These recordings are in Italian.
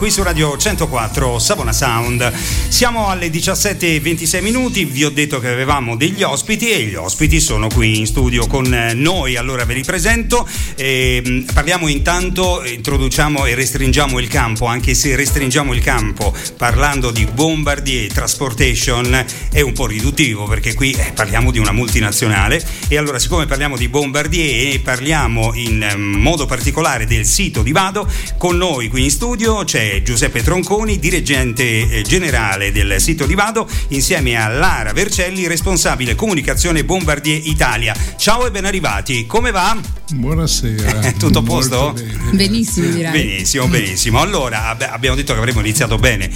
qui su Radio 104 Savona Sound. Siamo alle 17:26. Vi ho detto che avevamo degli ospiti e gli ospiti sono qui in studio con noi, allora ve li presento. Parliamo intanto, introduciamo e restringiamo il campo, anche se restringiamo il campo parlando di Bombardier Transportation è un po' riduttivo, perché qui parliamo di una multinazionale, e allora siccome parliamo di Bombardier e parliamo in modo particolare del sito di Vado, con noi qui in studio c'è Giuseppe Tronconi, dirigente generale del sito di Vado, insieme a Lara Vercelli, responsabile comunicazione Bombardier Italia. Ciao e ben arrivati, come va? Buonasera. Tutto a posto? Benissimo, direi. Benissimo. Allora abbiamo detto che avremmo iniziato bene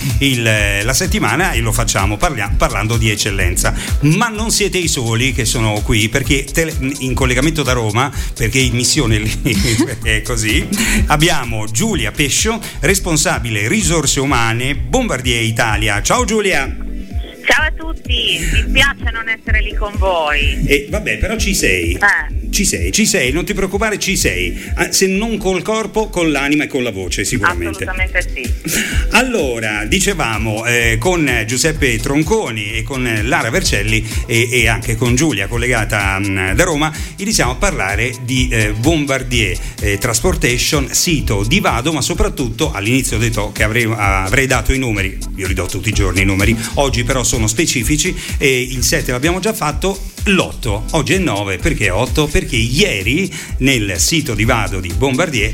la settimana e lo facciamo parlando di eccellenza, ma non siete i soli che sono qui, perché in collegamento da Roma, perché in missione lì è così, abbiamo Giulia Pescio, responsabile risorse umane Bombardier Italia. Ciao Giulia. Ciao a tutti, mi spiace non essere lì con voi. Vabbè, però ci sei. Ci sei, non ti preoccupare, ci sei. Se non col corpo, con l'anima e con la voce, sicuramente. Assolutamente sì. Allora, dicevamo con Giuseppe Tronconi e con Lara Vercelli e anche con Giulia collegata da Roma, iniziamo a parlare di Bombardier Transportation, sito di Vado, ma soprattutto all'inizio ho detto che avrei dato i numeri, io li do tutti i giorni i numeri, oggi però sono specifici e il 7 l'abbiamo già fatto, l'8, oggi è 9, perché 8? Perché ieri nel sito di Vado di Bombardier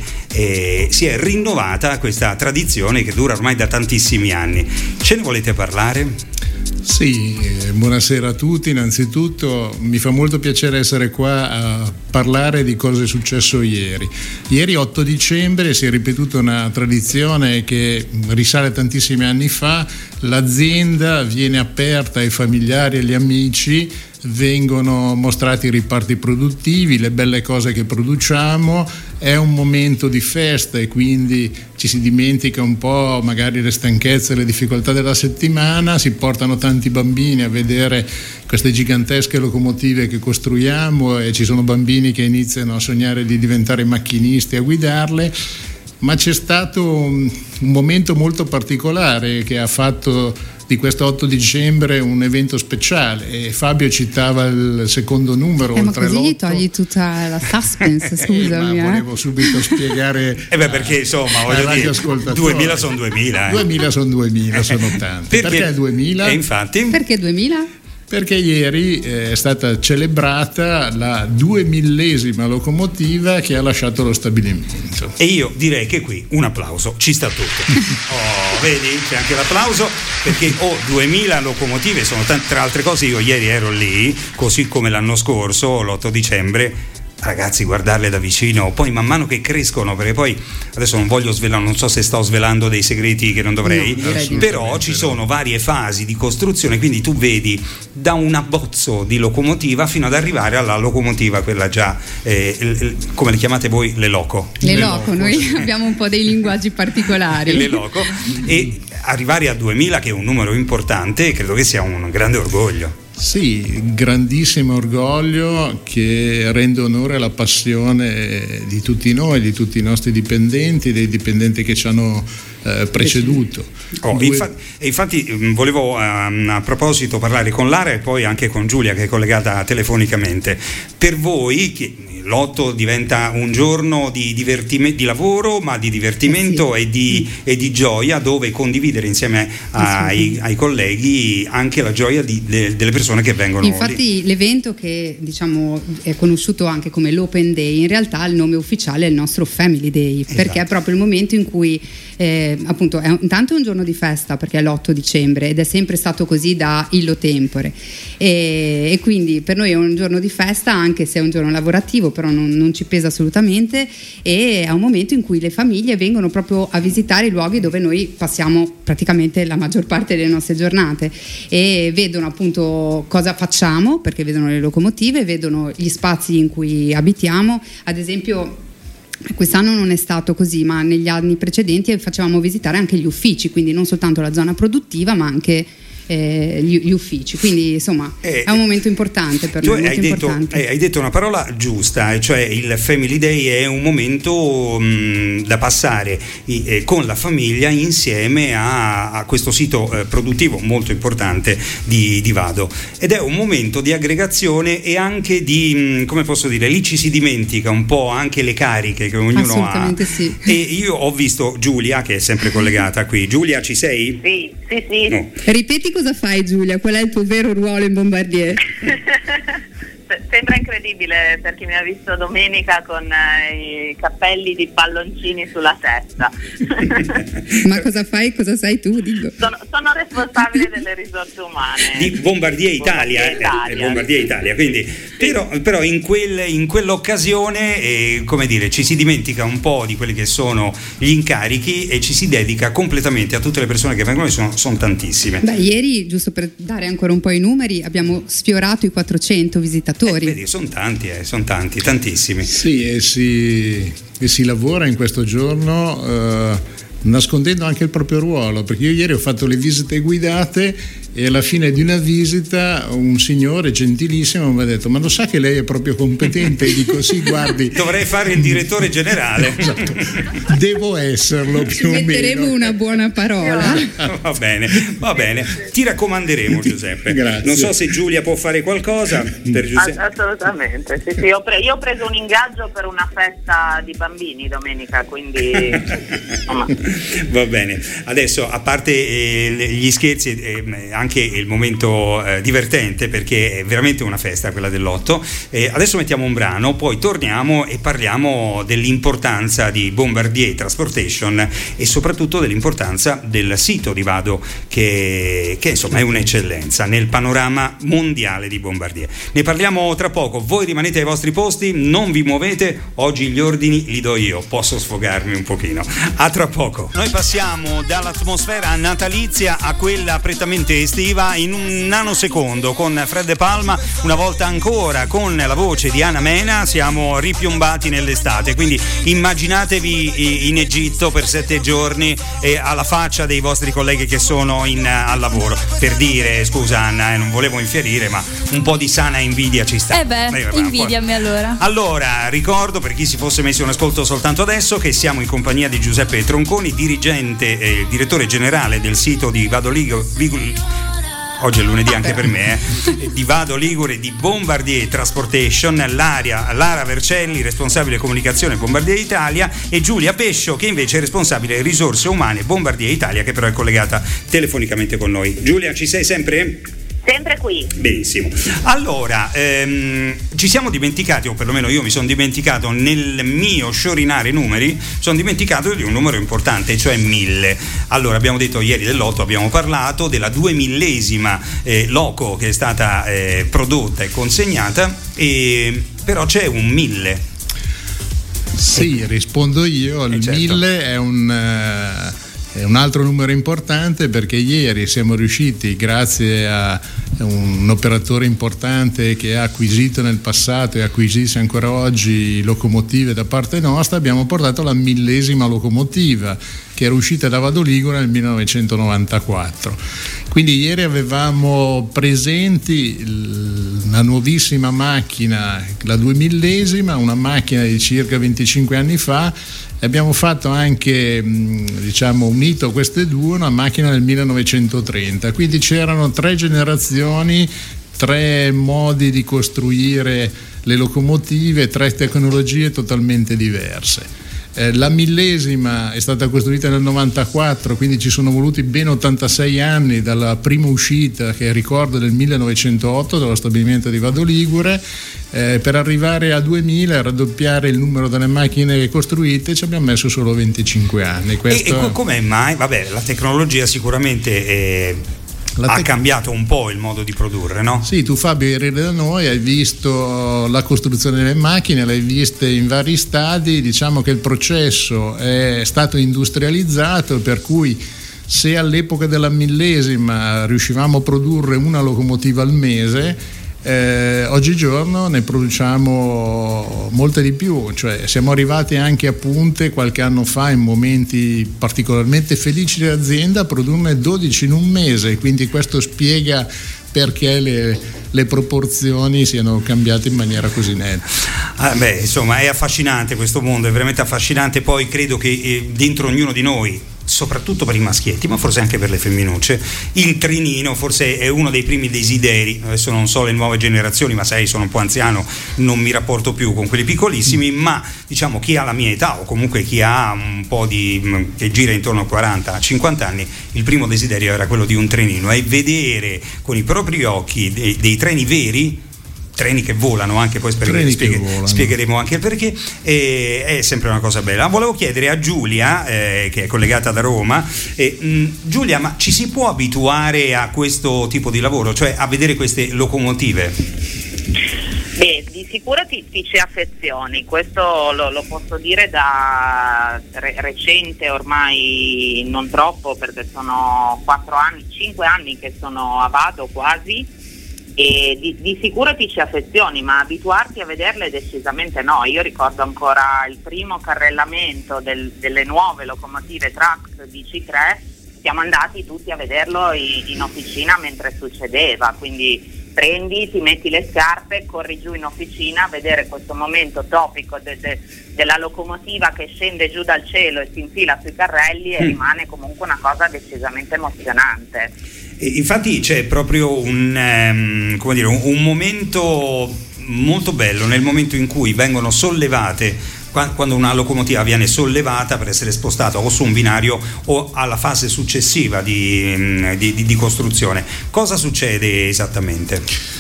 si è rinnovata questa tradizione che dura ormai da tantissimi anni. Ce ne volete parlare? Sì, buonasera a tutti. Innanzitutto mi fa molto piacere essere qua a parlare di cosa è successo ieri. Ieri 8 dicembre si è ripetuta una tradizione che risale tantissimi anni fa. L'azienda viene aperta ai familiari e agli amici, vengono mostrati i riparti produttivi, le belle cose che produciamo, è un momento di festa e quindi ci si dimentica un po' magari le stanchezze e le difficoltà della settimana, si portano tanti bambini a vedere queste gigantesche locomotive che costruiamo e ci sono bambini che iniziano a sognare di diventare macchinisti, a guidarle. Ma c'è stato un momento molto particolare che ha fatto di questo 8 dicembre un evento speciale, e Fabio citava il secondo numero, ma oltre così l'8. Gli togli tutta la suspense, scusami. Ma volevo subito spiegare perché insomma voglio dire 2000 sono 2000 2000 sono 2000, sono tanti. Perché 2000? Infatti perché 2000? Perché ieri è stata celebrata la 2000esima locomotiva che ha lasciato lo stabilimento. E io direi che qui un applauso ci sta tutto. Vedi? C'è anche l'applauso, perché 2000 locomotive sono tante. Tra altre cose io ieri ero lì, così come l'anno scorso, l'8 dicembre. Ragazzi, guardarle da vicino, poi man mano che crescono, perché poi adesso non voglio svelare, non so se sto svelando dei segreti che non dovrei, però ci sono varie fasi di costruzione, quindi tu vedi da un abbozzo di locomotiva fino ad arrivare alla locomotiva, quella già come le chiamate voi, le loco, noi abbiamo un po' dei linguaggi particolari, le loco, e arrivare a 2000, che è un numero importante, credo che sia un grande orgoglio. Sì, grandissimo orgoglio che rende onore alla passione di tutti noi, di tutti i nostri dipendenti, dei dipendenti che ci hanno preceduto. Infatti volevo a proposito parlare con Lara e poi anche con Giulia, che è collegata telefonicamente. Per voi che l'8 diventa un giorno di divertimento, di lavoro, ma di divertimento e di gioia, dove condividere insieme ai colleghi anche la gioia delle persone che vengono. Infatti l'evento, che diciamo è conosciuto anche come l'Open Day, in realtà il nome ufficiale è il nostro Family Day, esatto. Perché è proprio il momento in cui appunto intanto è un giorno di festa, perché è l'8 dicembre ed è sempre stato così da illo tempore, e quindi per noi è un giorno di festa, anche se è un giorno lavorativo, però non ci pesa assolutamente, e è un momento in cui le famiglie vengono proprio a visitare i luoghi dove noi passiamo praticamente la maggior parte delle nostre giornate, e vedono appunto cosa facciamo, perché vedono le locomotive, vedono gli spazi in cui abitiamo. Ad esempio quest'anno non è stato così, ma negli anni precedenti facevamo visitare anche gli uffici, quindi non soltanto la zona produttiva ma anche gli uffici, quindi insomma è un momento importante per noi. Hai detto una parola giusta, cioè il Family Day è un momento da passare con la famiglia insieme a questo sito produttivo molto importante di Vado, ed è un momento di aggregazione e anche di, come posso dire, lì ci si dimentica un po' anche le cariche che ognuno assolutamente ha. Sì. E io ho visto Giulia che è sempre collegata qui. Giulia, ci sei? Sì. No. Ripeti cosa fai, Giulia, qual è il tuo vero ruolo in Bombardier? Sembra incredibile per chi mi ha visto domenica con i cappelli di palloncini sulla testa. Ma cosa fai? Cosa sai tu? Dico. Sono responsabile delle risorse umane di Bombardier Italia, Bombardier Italia. Quindi, però in quell'occasione, come dire, ci si dimentica un po' di quelli che sono gli incarichi e ci si dedica completamente a tutte le persone che vengono, e sono tantissime. Beh, ieri, giusto per dare ancora un po' i numeri, abbiamo sfiorato i 400 visitatori. Vedi, sono tanti, tantissimi. Sì, e si lavora in questo giorno nascondendo anche il proprio ruolo, perché io ieri ho fatto le visite guidate e alla fine di una visita un signore gentilissimo mi ha detto: ma lo sa che lei è proprio competente? E dico: sì, guardi, dovrei fare il direttore generale. Esatto. Devo esserlo più o meno. Metteremo una buona parola. Va bene, ti raccomanderemo, Giuseppe. Grazie. Non so se Giulia può fare qualcosa per Giuseppe. Assolutamente, sì. Io ho preso un ingaggio per una festa di bambini domenica, quindi insomma. Va bene, adesso a parte gli scherzi, anche il momento divertente, perché è veramente una festa quella dell'8. Adesso mettiamo un brano, poi torniamo e parliamo dell'importanza di Bombardier Transportation e soprattutto dell'importanza del sito di Vado che insomma è un'eccellenza nel panorama mondiale di Bombardier. Ne parliamo tra poco, voi rimanete ai vostri posti, non vi muovete, oggi gli ordini li do io, posso sfogarmi un pochino. A tra poco. Noi passiamo dall'atmosfera natalizia a quella prettamente estiva in un nanosecondo con Fred De Palma, una volta ancora con la voce di Anna Mena. Siamo ripiombati nell'estate, quindi immaginatevi in Egitto per 7 giorni alla faccia dei vostri colleghi che sono al lavoro, per dire, scusa Anna, non volevo infierire, ma un po' di sana invidia ci sta. Invidiami allora. Allora, ricordo per chi si fosse messo in ascolto soltanto adesso che siamo in compagnia di Giuseppe Tronconi, dirigente e direttore generale del sito di Vado Ligure. Oggi è lunedì anche per me, di Vado Ligure, di Bombardier Transportation, Lara Vercelli, responsabile comunicazione Bombardier Italia, e Giulia Pescio, che invece è responsabile risorse umane Bombardier Italia, che però è collegata telefonicamente con noi. Giulia, ci sei sempre? Sempre qui. Benissimo. Allora, ci siamo dimenticati, o perlomeno io mi sono dimenticato nel mio sciorinare numeri, sono dimenticato di un numero importante, cioè 1000. Allora, abbiamo detto ieri dell'8, abbiamo parlato della 2000esima loco che è stata prodotta e consegnata, però c'è un 1000. Sì, rispondo io. Il certo. 1000 è un altro numero importante, perché ieri siamo riusciti, grazie a un operatore importante che ha acquisito nel passato e acquisisce ancora oggi locomotive da parte nostra, abbiamo portato la 1000esima locomotiva, che era uscita da Vado Ligure nel 1994. Quindi ieri avevamo presenti una nuovissima macchina, la 2000esima, una macchina di circa 25 anni fa. Abbiamo fatto anche, unito queste due, una macchina del 1930, quindi c'erano 3 generazioni, 3 modi di costruire le locomotive, 3 tecnologie totalmente diverse. La 1000esima è stata costruita nel 94, quindi ci sono voluti ben 86 anni dalla prima uscita, che ricordo del 1908 dallo stabilimento di Vado Ligure, per arrivare a 2000 e raddoppiare il numero delle macchine costruite ci abbiamo messo solo 25 anni. E come mai? Vabbè, la tecnologia sicuramente ha cambiato un po' il modo di produrre, no? Sì, tu Fabio eri da noi, hai visto la costruzione delle macchine, l'hai viste in vari stadi. Diciamo che il processo è stato industrializzato, per cui se all'epoca della 1000esima riuscivamo a produrre una locomotiva al mese, oggigiorno ne produciamo molte di più, cioè siamo arrivati anche a punte qualche anno fa, in momenti particolarmente felici dell'azienda, a produrne 12 in un mese, quindi questo spiega perché le proporzioni siano cambiate in maniera così netta. Insomma, è affascinante questo mondo, è veramente affascinante. Poi credo che dentro ognuno di noi, soprattutto per i maschietti, ma forse anche per le femminucce, il trenino forse è uno dei primi desideri. Adesso non so le nuove generazioni, ma sai, sono un po' anziano, non mi rapporto più con quelli piccolissimi, ma diciamo chi ha la mia età o comunque chi ha un po' che gira intorno a 40-50 anni, il primo desiderio era quello di un trenino, e vedere con i propri occhi dei treni veri, treni che volano, anche poi spiegheremo anche il perché, è sempre una cosa bella. Volevo chiedere a Giulia, che è collegata da Roma, Giulia, ma ci si può abituare a questo tipo di lavoro, cioè a vedere queste locomotive? Di sicuro ti ci affezioni, questo lo posso dire da recente, ormai non troppo, perché sono 5 anni che sono a Vado quasi, e di sicuro ti ci affezioni, ma abituarti a vederle decisamente no. Io ricordo ancora il primo carrellamento delle nuove locomotive Trax DC3, siamo andati tutti a vederlo in officina mentre succedeva, quindi prendi, ti metti le scarpe, corri giù in officina a vedere questo momento topico della locomotiva che scende giù dal cielo e si infila sui carrelli, e rimane comunque una cosa decisamente emozionante. Infatti c'è proprio un momento molto bello nel momento in cui vengono sollevate, quando una locomotiva viene sollevata per essere spostata o su un binario o alla fase successiva di costruzione. Cosa succede esattamente?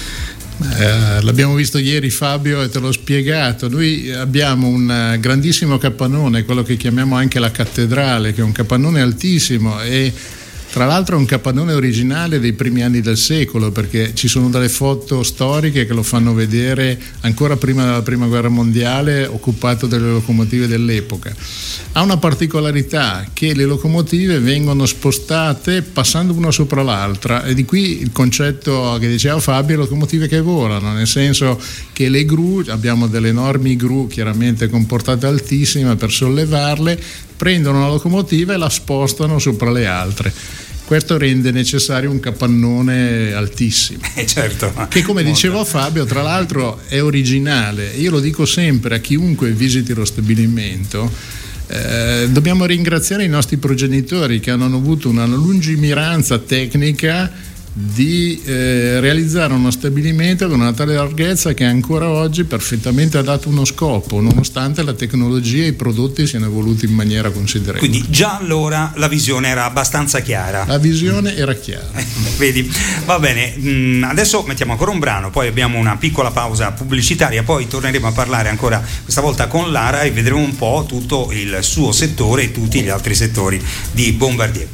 L'abbiamo visto ieri, Fabio, e te l'ho spiegato. Noi abbiamo un grandissimo capannone, quello che chiamiamo anche la cattedrale, che è un capannone altissimo, e tra l'altro è un capannone originale dei primi anni del secolo, perché ci sono delle foto storiche che lo fanno vedere ancora prima della prima guerra mondiale, occupato dalle locomotive dell'epoca. Ha una particolarità, che le locomotive vengono spostate passando una sopra l'altra, e di qui il concetto che diceva Fabio, locomotive che volano, nel senso che le gru, abbiamo delle enormi gru chiaramente con portata altissima per sollevarle, prendono la locomotiva e la spostano sopra le altre. Questo rende necessario un capannone altissimo, certo, che, come dicevo Fabio, tra l'altro è originale. Io lo dico sempre a chiunque visiti lo stabilimento, dobbiamo ringraziare i nostri progenitori che hanno avuto una lungimiranza tecnica di realizzare uno stabilimento con una tale larghezza che ancora oggi perfettamente ha dato uno scopo, nonostante la tecnologia e i prodotti siano evoluti in maniera considerevole. Quindi già allora la visione era abbastanza chiara. La visione era chiara. Vedi? Va bene, adesso mettiamo ancora un brano, poi abbiamo una piccola pausa pubblicitaria, poi torneremo a parlare ancora questa volta con Lara e vedremo un po' tutto il suo settore e tutti gli altri settori di Bombardier.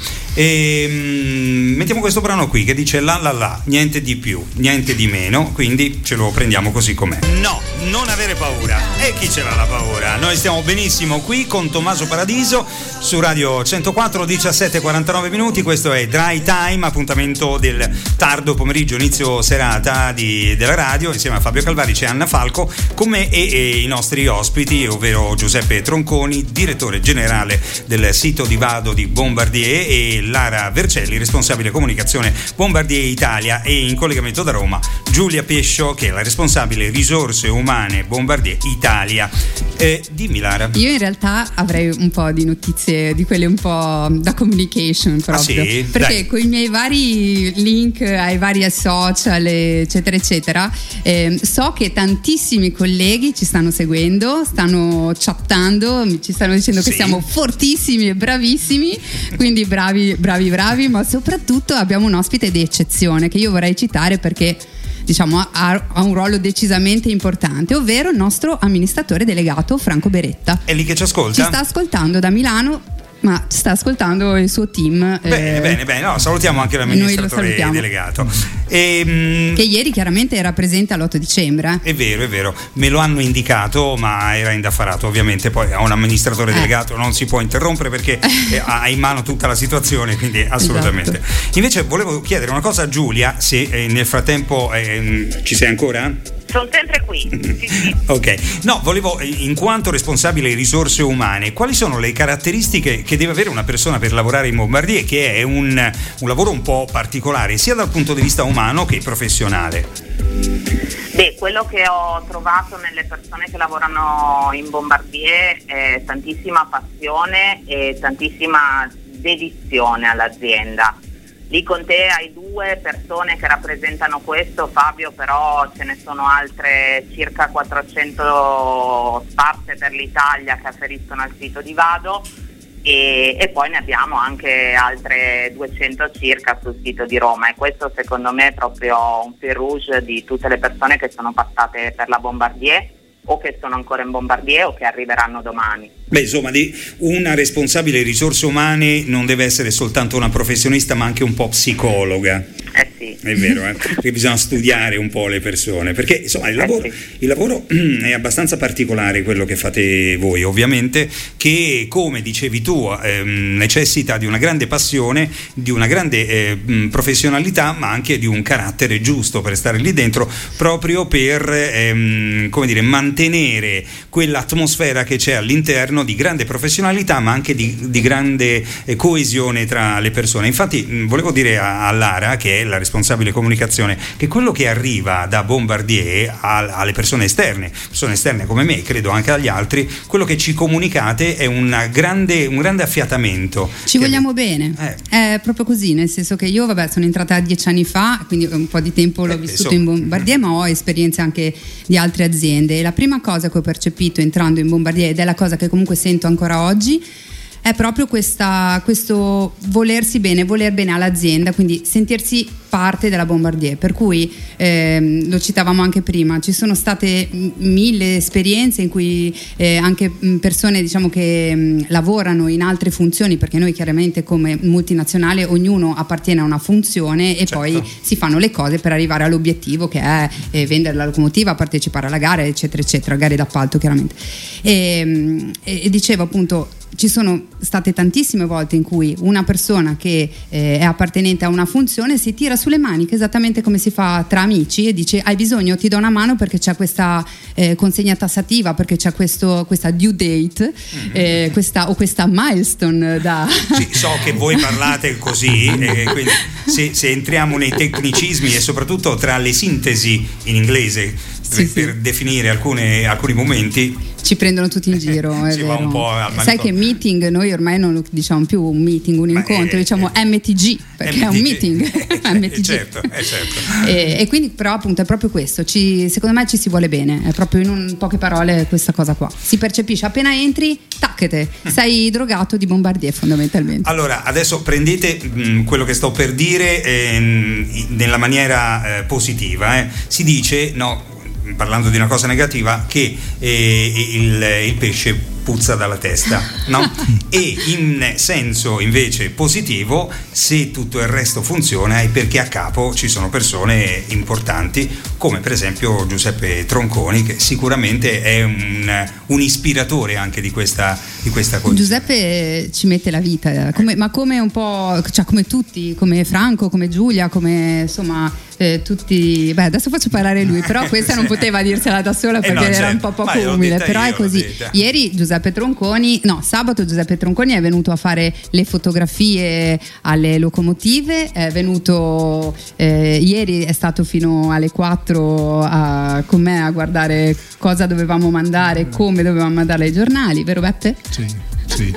Mettiamo questo brano qui che dice la la la, niente di più, niente di meno, quindi ce lo prendiamo così com'è. No, non avere paura. E chi ce l'ha la paura? Noi stiamo benissimo qui con Tommaso Paradiso su Radio 104, 17:49 minuti. Questo è Dry Time, appuntamento del tardo pomeriggio, inizio serata della radio. Insieme a Fabio Calvari c'è Anna Falco, con me e i nostri ospiti, ovvero Giuseppe Tronconi, direttore generale del sito di Vado di Bombardier, e Lara Vercelli, responsabile comunicazione Bombardier Italia, e in collegamento da Roma Giulia Pescio, che è la responsabile risorse umane Bombardier Italia. Dimmi, Lara. Io in realtà avrei un po' di notizie di quelle un po' da communication proprio, sì? Perché Dai. con i miei vari link ai vari social eccetera eccetera, so che tantissimi colleghi ci stanno seguendo, stanno chattando, ci stanno dicendo che siamo fortissimi e bravissimi, quindi bravi, ma soprattutto abbiamo un ospite di eccezione che io vorrei citare perché diciamo ha un ruolo decisamente importante, ovvero il nostro amministratore delegato Franco Beretta. È lì che ci ascolta? Ci sta ascoltando da Milano. Ma sta ascoltando il suo team. Bene. No, salutiamo anche l'amministratore delegato. Che ieri chiaramente era presente all'8 dicembre. È vero, me lo hanno indicato, ma era indaffarato. Ovviamente poi a un amministratore delegato non si può interrompere perché ha in mano tutta la situazione, quindi assolutamente. Esatto. Invece volevo chiedere una cosa a Giulia, se nel frattempo ci sei ancora? Sono sempre qui. Sì. Ok, no, volevo, in quanto responsabile risorse umane, quali sono le caratteristiche che deve avere una persona per lavorare in Bombardier, che è un lavoro un po' particolare sia dal punto di vista umano che professionale? Quello che ho trovato nelle persone che lavorano in Bombardier è tantissima passione e tantissima dedizione all'azienda. Lì con te hai 2 persone che rappresentano questo, Fabio, però ce ne sono altre circa 400 sparse per l'Italia che afferiscono al sito di Vado e poi ne abbiamo anche altre 200 circa sul sito di Roma, e questo secondo me è proprio un fil rouge di tutte le persone che sono passate per la Bombardier o che sono ancora in Bombardier o che arriveranno domani. Insomma, una responsabile risorse umane non deve essere soltanto una professionista, ma anche un po' psicologa. Sì. È vero, perché bisogna studiare un po' le persone, perché insomma il lavoro è abbastanza particolare, quello che fate voi, ovviamente, che come dicevi tu necessita di una grande passione, di una grande professionalità, ma anche di un carattere giusto per stare lì dentro, proprio per mantenere quell'atmosfera che c'è all'interno di grande professionalità, ma anche di grande coesione tra le persone. Infatti volevo dire a Lara, che è la responsabile comunicazione, che quello che arriva da Bombardier alle persone esterne come me, credo anche agli altri, quello che ci comunicate è un grande affiatamento. Ci vogliamo bene, è proprio così, nel senso che io sono entrata 10 anni fa, quindi un po' di tempo l'ho vissuto in Bombardier, ma ho esperienze anche di altre aziende, e la prima cosa che ho percepito entrando in Bombardier, ed è la cosa che comunque sento ancora oggi, è proprio questo volersi bene, voler bene all'azienda, quindi sentirsi parte della Bombardier, per cui lo citavamo anche prima, ci sono state 1000 esperienze in cui anche persone che lavorano in altre funzioni, perché noi chiaramente come multinazionale ognuno appartiene a una funzione e poi si fanno le cose per arrivare all'obiettivo, che è vendere la locomotiva, partecipare alla gara, eccetera eccetera, gare d'appalto chiaramente, e dicevo appunto, ci sono state tantissime volte in cui una persona che è appartenente a una funzione si tira sulle maniche, esattamente come si fa tra amici, e dice: hai bisogno, ti do una mano perché c'è questa consegna tassativa, perché c'è questa due date, questa milestone da... Sì, so che voi parlate così, quindi se entriamo nei tecnicismi e soprattutto tra le sintesi in inglese per definire alcuni momenti, ci prendono tutti in giro. È si vero. Va un po' al sai che meeting noi ormai non lo diciamo più un meeting, un incontro, diciamo MTG, perché è un meeting. MTG. Certo. E quindi però appunto è proprio questo, secondo me ci si vuole bene, è proprio in poche parole questa cosa qua, si percepisce appena entri, tacchete, sei drogato di Bombardier fondamentalmente. Allora adesso prendete quello che sto per dire nella maniera positiva, si dice, no, parlando di una cosa negativa, che il pesce puzza dalla testa, no? E in senso invece positivo, se tutto il resto funziona, è perché a capo ci sono persone importanti, come per esempio Giuseppe Tronconi, che sicuramente è un ispiratore anche di questa cosa. Giuseppe ci mette la vita, come un po', cioè come tutti, come Franco, come Giulia, come insomma tutti. Adesso faccio parlare lui, però questa non poteva dirsela da sola perché era un po' poco umile, però è così. Ieri sabato Giuseppe Tronconi è venuto a fare le fotografie alle locomotive, è venuto ieri, è stato fino alle 4 con me a guardare cosa dovevamo mandare, come dovevamo mandare ai giornali, vero Beppe? Sì.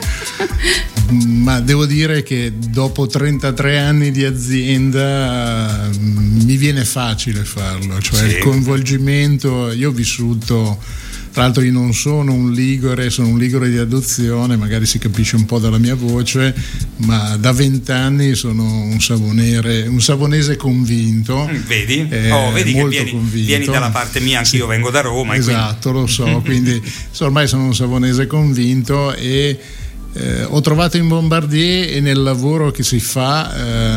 Ma devo dire che dopo 33 anni di azienda mi viene facile farlo, cioè il coinvolgimento. Io ho vissuto, tra l'altro io non sono un ligure, sono un ligure di adozione, magari si capisce un po' dalla mia voce, ma da 20 anni sono un savonese convinto. Vedi che vieni dalla parte mia, anch'io vengo da Roma. Esatto, lo so, quindi ormai sono un savonese convinto e ho trovato in Bombardier e nel lavoro che si fa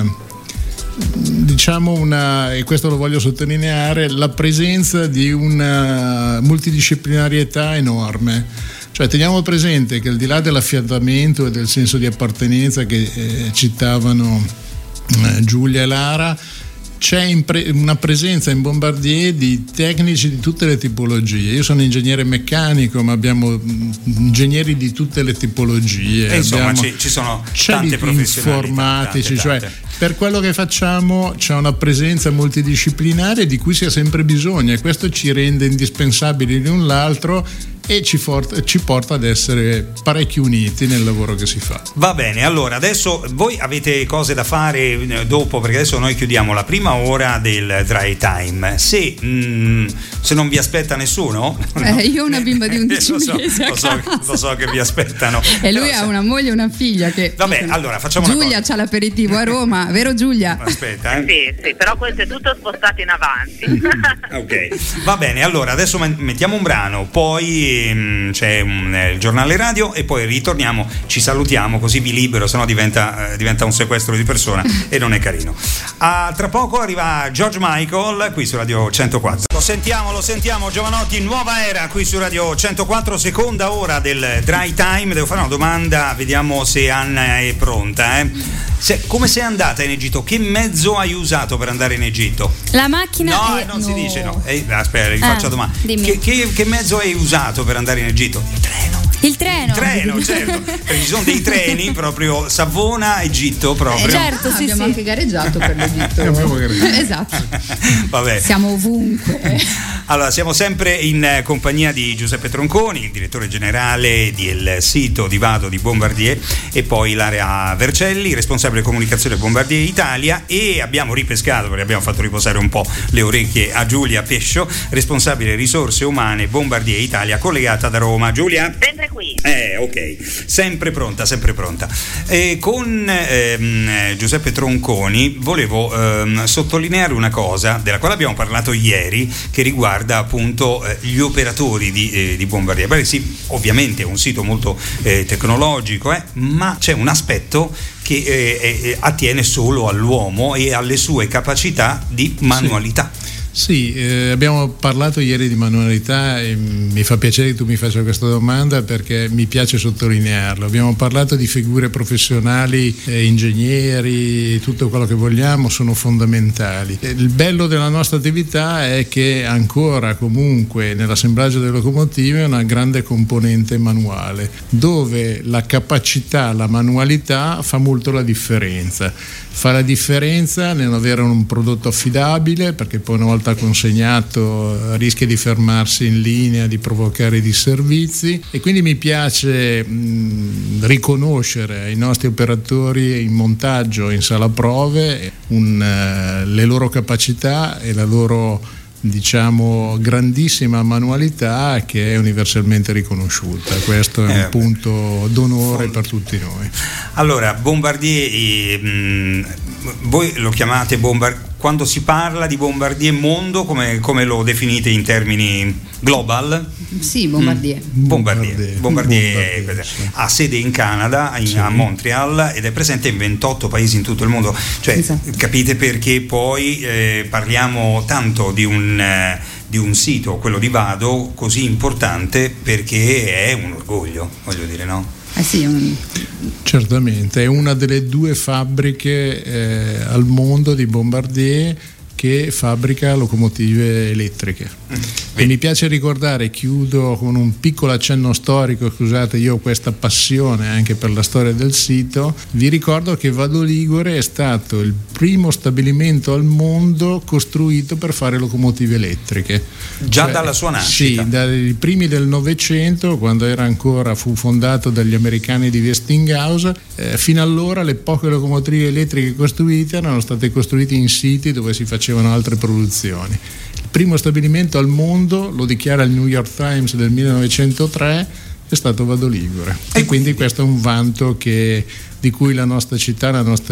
e questo lo voglio sottolineare, la presenza di una multidisciplinarietà enorme. Cioè teniamo presente che al di là dell'affiatamento e del senso di appartenenza che citavano Giulia e Lara, c'è una presenza in Bombardier di tecnici di tutte le tipologie. Io sono ingegnere meccanico, ma abbiamo ingegneri di tutte le tipologie. Insomma, ci sono tante professionalità, informatici, tante. Cioè per quello che facciamo c'è una presenza multidisciplinare di cui si ha sempre bisogno, e questo ci rende indispensabili l'un l'altro e ci porta ad essere parecchio uniti nel lavoro che si fa. Va bene, allora adesso voi avete cose da fare dopo, perché adesso noi chiudiamo la prima ora del Dry Time. Se non vi aspetta nessuno, io ho una bimba di 11 mesi. Lo so che vi aspettano. E lui ha una moglie e una figlia che... Vabbè, allora facciamo Giulia una cosa. c'ha l'aperitivo a Roma, vero Giulia? Aspetta, Sì, però questo è tutto spostato in avanti. Ok, va bene, allora adesso mettiamo un brano, poi c'è il giornale radio e poi ritorniamo, ci salutiamo, così vi libero, sennò diventa un sequestro di persona e non è carino. Tra poco arriva George Michael qui su Radio 104. Lo sentiamo Giovanotti, nuova era qui su Radio 104, seconda ora del Dry Time. Devo fare una domanda, vediamo se Anna è pronta. Come sei andata in Egitto? Che mezzo hai usato per andare in Egitto? La macchina? Non si dice, no. Aspetta, rifaccio la domanda. Che mezzo hai usato per andare in Egitto? Il treno, certo, perché ci sono dei treni proprio Savona, Egitto proprio. Certo, sì, abbiamo anche gareggiato per l'Egitto. Esatto. Vabbè. Siamo ovunque. Allora, siamo sempre in compagnia di Giuseppe Tronconi, il direttore generale del sito di Vado di Bombardier, e poi Ilaria Vercelli, responsabile comunicazione Bombardier Italia, e abbiamo ripescato, perché abbiamo fatto riposare un po' le orecchie a Giulia Pescio, responsabile risorse umane Bombardier Italia, collegata da Roma. Giulia? Sempre qui. Ok, sempre pronta. Con Giuseppe Tronconi volevo sottolineare una cosa della quale abbiamo parlato ieri, che riguarda appunto gli operatori di Bombardier. Beh, sì, ovviamente è un sito molto tecnologico, ma c'è un aspetto che attiene solo all'uomo e alle sue capacità di manualità. Sì, abbiamo parlato ieri di manualità e mi fa piacere che tu mi faccia questa domanda, perché mi piace sottolinearlo. Abbiamo parlato di figure professionali, ingegneri, tutto quello che vogliamo, sono fondamentali. Il bello della nostra attività è che ancora comunque nell'assemblaggio delle locomotive è una grande componente manuale, dove la capacità, la manualità fa molto la differenza. Fa la differenza nell'avere un prodotto affidabile, perché poi una volta consegnato rischia di fermarsi in linea, di provocare disservizi, e quindi mi piace riconoscere ai nostri operatori in montaggio, in sala prove, le loro capacità e la loro grandissima manualità, che è universalmente riconosciuta. Questo è un punto d'onore per tutti noi. Allora, Bombardier, voi lo chiamate Bombardier, quando si parla di Bombardier mondo, come lo definite in termini global? Sì, Bombardier. Bombardier ha sede in Canada, a Montreal, ed è presente in 28 paesi in tutto il mondo. Cioè, esatto. Capite perché poi parliamo tanto di un sito, quello di Vado, così importante, perché è un orgoglio, voglio dire, no? Certamente, è una delle 2 fabbriche al mondo di Bombardier che fabbrica locomotive elettriche. E mi piace ricordare, chiudo con un piccolo accenno storico, scusate, io ho questa passione anche per la storia del sito. Vi ricordo che Vado Ligure è stato il primo stabilimento al mondo costruito per fare locomotive elettriche. Dalla sua nascita? Sì, dai primi del Novecento, quando fu fondato dagli americani di Westinghouse. Fino allora le poche locomotive elettriche costruite erano state costruite in siti dove si facevano altre produzioni. Il primo stabilimento al mondo, lo dichiara il New York Times del 1903, è stato Vado Ligure, e quindi questo è un vanto di cui la nostra città, la nostra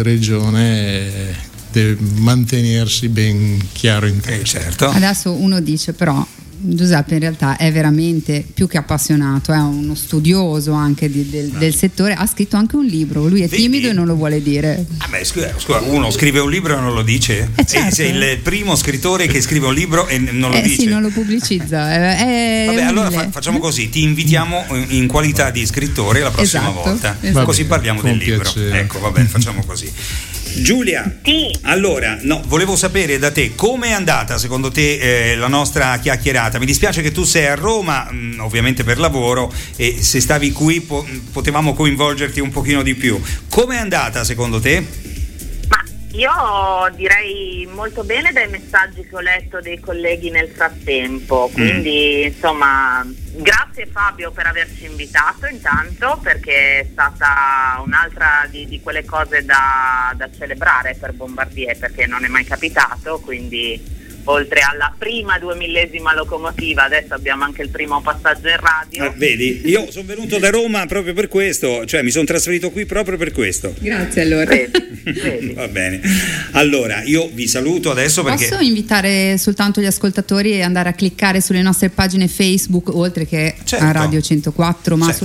regione deve mantenersi ben chiaro in testa. Certo. Adesso uno dice, però Giuseppe in realtà è veramente più che appassionato, è uno studioso anche del settore, ha scritto anche un libro, lui è timido e non lo vuole dire. Scusa, uno scrive un libro e non lo dice? Certo. Sei il primo scrittore che scrive un libro e non lo dice? Sì, non lo pubblicizza. Vabbè, allora facciamo così, ti invitiamo in qualità di scrittore la prossima volta, così parliamo del libro. Piacere. Ecco, vabbè, facciamo così. Giulia, sì. Allora, volevo sapere da te come è andata secondo te la nostra chiacchierata. Mi dispiace che tu sei a Roma, ovviamente per lavoro, e se stavi qui potevamo coinvolgerti un pochino di più. Come è andata secondo te? Io direi molto bene dai messaggi che ho letto dei colleghi nel frattempo, quindi insomma grazie Fabio per averci invitato intanto, perché è stata un'altra di quelle cose da celebrare per Bombardier, perché non è mai capitato, quindi oltre alla prima 2000esima locomotiva adesso abbiamo anche il primo passaggio in radio. Vedi, io sono venuto da Roma proprio per questo, cioè mi sono trasferito qui proprio per questo. Grazie allora. Vedi. Va bene, allora io vi saluto adesso perché... Posso invitare soltanto gli ascoltatori ad andare a cliccare sulle nostre pagine Facebook, oltre che a Radio 104, ma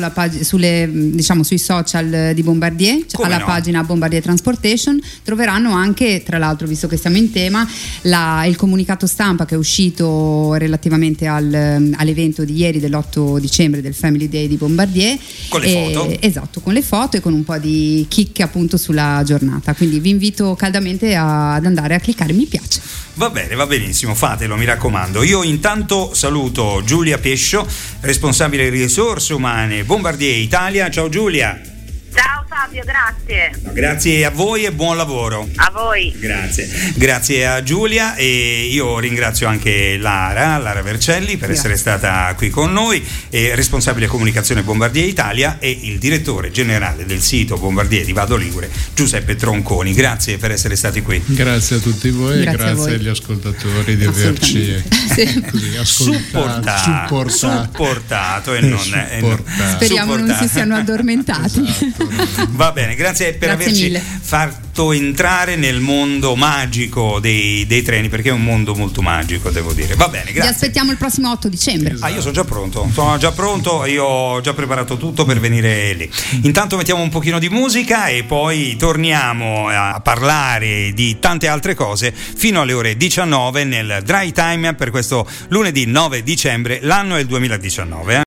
sui social di Bombardier, pagina Bombardier Transportation, troveranno anche, tra l'altro, visto che siamo in tema, il comunicato stampa che è uscito relativamente all'evento di ieri dell'8 dicembre del Family Day di Bombardier, con le foto. Esatto, con le foto e con un po' di chicche appunto sulla giornata, quindi vi invito caldamente ad andare a cliccare mi piace. Va bene, va benissimo, fatelo, mi raccomando. Io intanto saluto Giulia Pescio, responsabile risorse umane Bombardier Italia. Ciao Giulia. Ciao Fabio, grazie. Grazie a voi e buon lavoro. A voi. Grazie a Giulia, e io ringrazio anche Lara Vercelli per essere stata qui con noi, responsabile comunicazione Bombardier Italia, e il direttore generale del sito Bombardier di Vado Ligure, Giuseppe Tronconi. Grazie per essere stati qui. Grazie a tutti voi e grazie agli ascoltatori di averci supportato e non speriamo non si siano addormentati. Esatto. Va bene, grazie per averci mille. fatto entrare nel mondo magico dei treni, perché è un mondo molto magico, devo dire. Va bene, grazie. Vi aspettiamo il prossimo 8 dicembre. Io sono già pronto, io ho già preparato tutto per venire lì. Intanto mettiamo un pochino di musica e poi torniamo a parlare di tante altre cose fino alle ore 19 nel Dry Time per questo lunedì 9 dicembre. L'anno è il 2019.